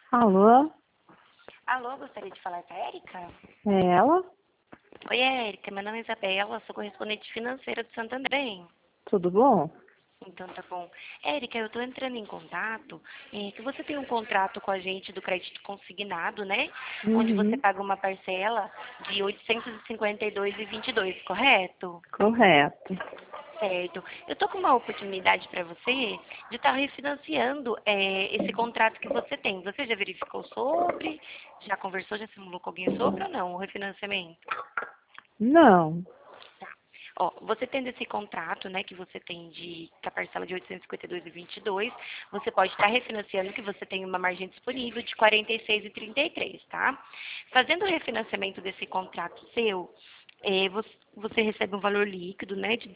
Alô? Alô, gostaria de falar com a Érica? É ela? Oi, Érica, meu nome é Isabela, sou correspondente financeira do Santander. Tudo bom? Então tá bom. Érica, eu estou entrando em contato, que você tem um contrato com a gente do crédito consignado, né? Onde você Uhum. paga uma parcela de 852,22, correto? Correto. Certo. Eu estou com uma oportunidade para você de estar refinanciando esse contrato que você tem. Você já verificou sobre? Já conversou, já simulou com alguém sobre ou não o refinanciamento? Não. Ó, você tendo esse contrato, né, que você tem com a parcela de 852,22, você pode estar refinanciando que você tem uma margem disponível de 46,33, tá? Fazendo o refinanciamento desse contrato seu, você recebe um valor líquido, né, de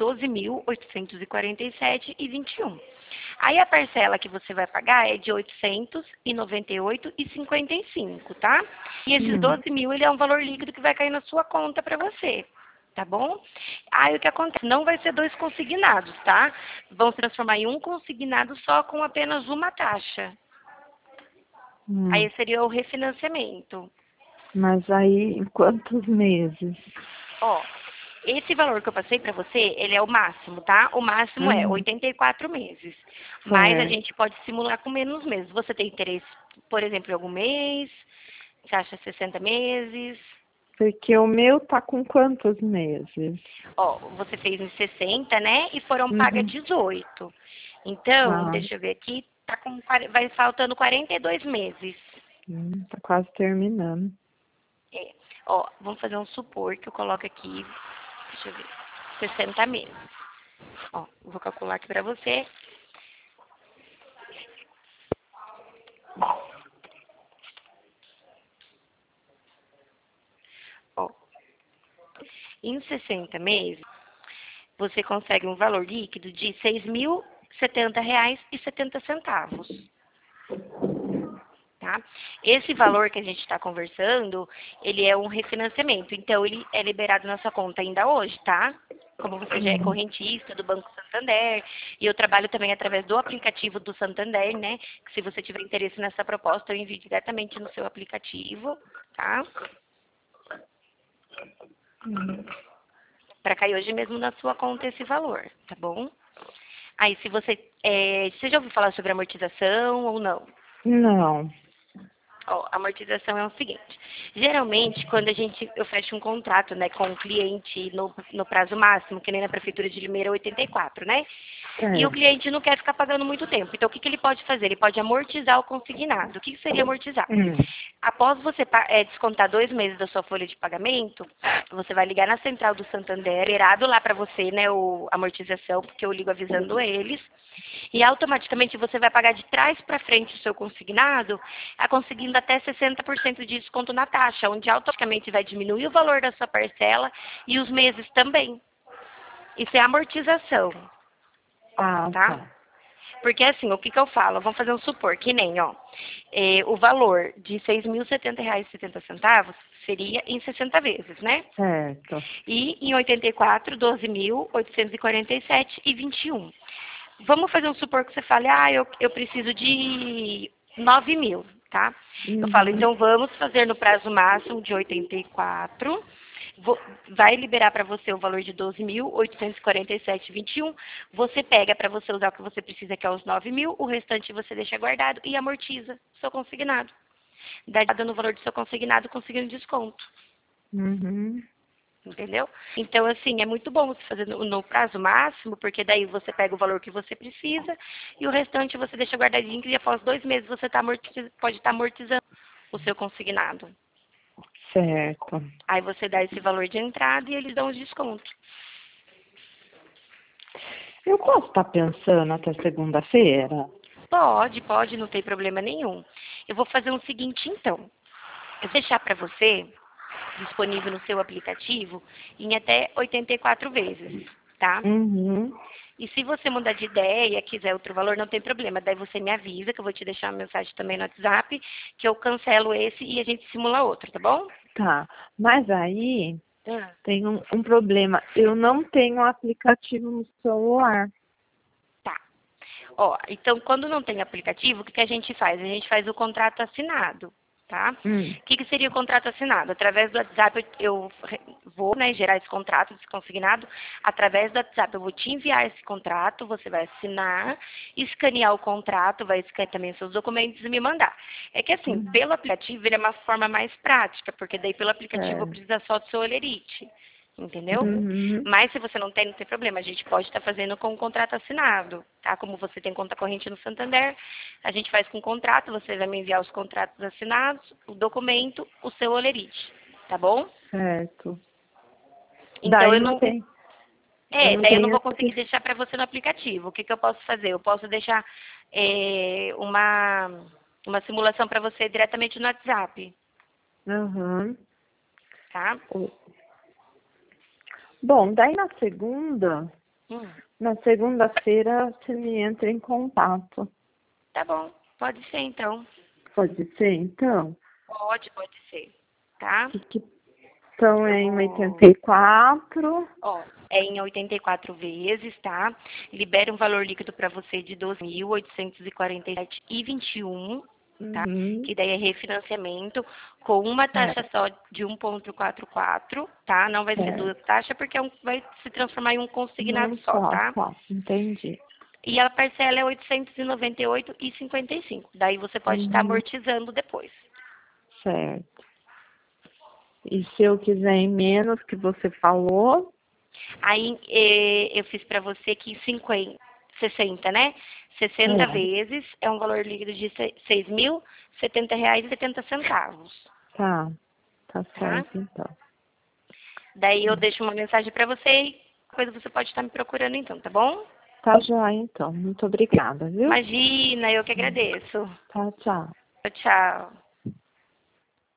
12.847,21. Aí a parcela que você vai pagar é de 898,55, tá? E esses Hum. 12 mil, ele é um valor líquido que vai cair na sua conta para você. Tá bom? Aí o que acontece? Não vai ser dois consignados, tá? Vão se transformar em um consignado só com apenas uma taxa. Hum. Aí seria o refinanciamento. Mas aí, em quantos meses? Ó, esse valor que eu passei para você, ele é o máximo, tá? O máximo é Uhum. 84 meses. Mas a Certo. gente pode simular com menos meses. Você tem interesse, por exemplo, em algum mês? Você acha 60 meses? Porque o meu tá com quantos meses? Ó, você fez em 60, né? E foram pagas Uhum. 18. Então, Ah, deixa eu ver aqui, vai faltando 42 meses. tá quase terminando. É. Ó, vamos fazer um supor que eu coloco aqui, deixa eu ver, 60 meses. Ó, vou calcular aqui pra você. Ó, em 60 meses, você consegue um valor líquido de R$ 6.070,70. Tá? Esse valor que a gente está conversando, ele é um refinanciamento, então ele é liberado na sua conta ainda hoje, tá? Como você já é Uhum. correntista do Banco Santander, e eu trabalho também através do aplicativo do Santander, né? Que se você tiver interesse nessa proposta, eu envio diretamente no seu aplicativo, tá? Uhum. Para cair hoje mesmo na sua conta esse valor, tá bom? Aí, se você já ouviu falar sobre amortização ou não? Não. Ó, a amortização é o seguinte. Geralmente, quando eu fecho um contrato, né, com um cliente no prazo máximo, que nem na Prefeitura de Limeira 84, né? E o Certo. cliente não quer ficar pagando muito tempo. Então, o que ele pode fazer? Ele pode amortizar o consignado. O que seria amortizar? Hum. Após você descontar 2 meses da sua folha de pagamento, você vai ligar na central do Santander, liberado lá para você, né, a amortização, porque eu ligo avisando eles. E automaticamente você vai pagar de trás para frente o seu consignado, conseguindo até 60% de desconto na taxa, onde automaticamente vai diminuir o valor da sua parcela e os meses também. Isso é amortização, Ah, tá? tá. Porque assim, o que que eu falo? Vamos fazer um supor, que nem, ó, o valor de R$ 6.070,70 seria em 60 vezes, né? Certo. E em 84, 12.847,21. Vamos fazer um supor que você fale, eu preciso de 9 mil, tá? Eu falo, Uhum. então vamos fazer no prazo máximo de 84. Vai liberar para você o valor de 12.847,21. Você pega para você usar o que você precisa, que é os 9 mil, o restante você deixa guardado e amortiza seu consignado. Dá no valor do seu consignado, conseguindo desconto. Uhum. Entendeu? Então, assim, é muito bom você fazer no prazo máximo, porque daí você pega o valor que você precisa e o restante você deixa guardadinho e após 2 meses você pode estar amortizando o seu consignado. Certo. Aí você dá esse valor de entrada e eles dão os descontos. Eu posso estar pensando até segunda-feira? Pode, não tem problema nenhum. Eu vou fazer o seguinte, então. Eu vou deixar para você, disponível no seu aplicativo, em até 84 vezes, tá? Uhum. E se você mudar de ideia, quiser outro valor, não tem problema. Daí você me avisa, que eu vou te deixar uma mensagem também no WhatsApp, que eu cancelo esse e a gente simula outro, tá bom? Tá. Mas aí Ah, tem um problema. Eu não tenho aplicativo no celular. tá. Ó, então, quando não tem aplicativo, o que a gente faz? A gente faz o contrato assinado, tá? O que seria o contrato assinado? Através do WhatsApp eu vou, né, gerar esse contrato desconsignado. Através do WhatsApp eu vou te enviar esse contrato, você vai assinar, escanear o contrato, vai escanear também seus documentos e me mandar. É que assim, pelo aplicativo ele é uma forma mais prática, porque daí pelo aplicativo precisa só do seu olerite. Entendeu? Mas se você não tem problema. A gente pode estar fazendo com um contrato assinado, tá? Como você tem conta corrente no Santander, a gente faz com contrato, você vai me enviar os contratos assinados, o documento, o seu olerite, tá bom? Certo. Então Daí eu não não... tem. daí eu não vou conseguir deixar para você no aplicativo. O que eu posso fazer? Eu posso deixar uma simulação para você diretamente no WhatsApp, Aham. tá? Bom, daí Hum, na segunda-feira você me entra em contato. tá bom, pode ser então. Pode ser, então? Pode ser, tá? Então é em 84. Ó, é em 84 vezes, tá? Libera um valor líquido para você de 12.847,21, tá? Que daí é refinanciamento com uma taxa só de 1,44, tá? Não vai ser duas taxas porque vai se transformar em um consignado só, tá? Entendi. E a parcela é 898,55. Daí você pode estar amortizando depois. Certo. E se eu quiser em menos que você falou? Aí eu fiz para você que 60, né? 60 vezes é um valor líquido de R$ 6.070,70. Tá Tá? certo, então. Daí eu deixo uma mensagem para você e depois você pode estar me procurando então, tá bom? Tá joia, então. Muito obrigada, viu? Imagina, eu que agradeço. Tchau, tchau. Tchau, tchau.